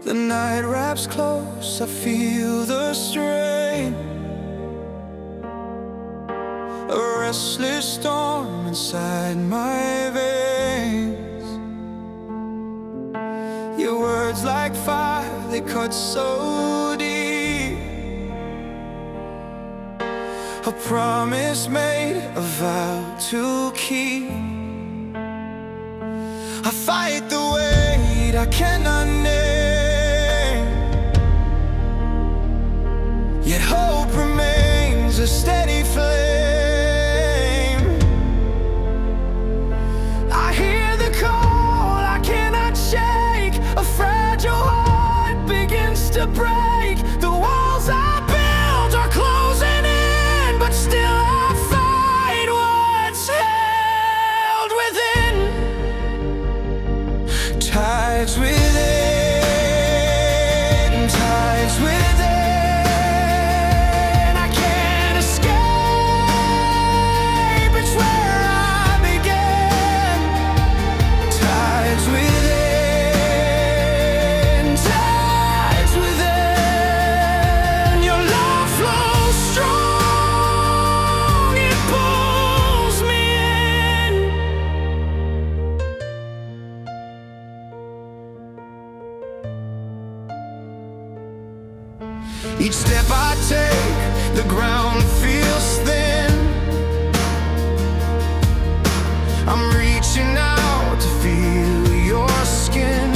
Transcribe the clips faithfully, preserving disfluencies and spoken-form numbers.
The night wraps close, I feel the strain, a restless storm inside my veins. Your words like fire, they cut so deep. A promise made, a vow to keep. I fight the weight I cannot name, yet hope remains a steady flame. I hear the call I cannot shake, a fragile heart begins to break. The walls I built are closing in, but still I fight what's held within. Tides within, tides within, I can't escape, it's where I began. Tides within, tides within, your love flows strong, it pulls me in. Each step I take, the ground feels thin. I'm reaching out to feel your skin.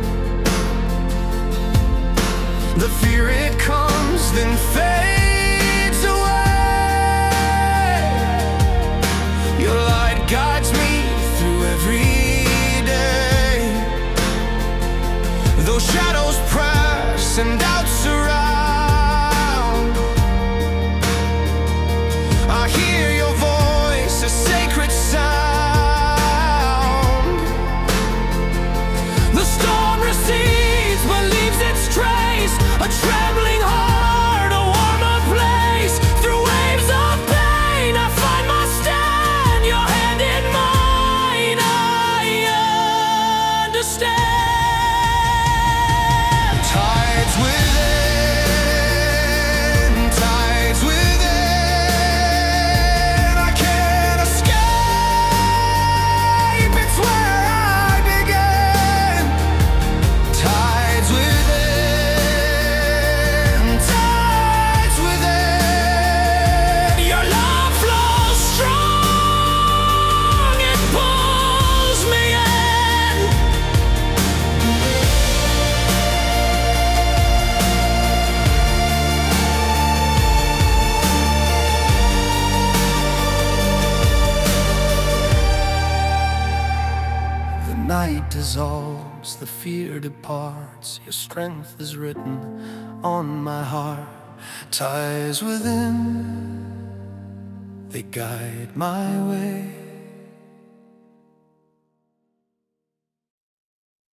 The fear, it comes, then fades away. Your light guides me through every day. Though shadows press and doubts surround, I hear your voice, a sacred sound. The storm recedes but leaves its trace, a trembling heart, a warmer place. Through waves of pain I find my stand, your hand in mine, I understand. Tides within, tides within, I can't escape, it's where I began. Tides within, tides within, your love flows strong, it pulls me in. The night dissolves, the fear departs, your strength is written on my heart. Ties within, they guide my way.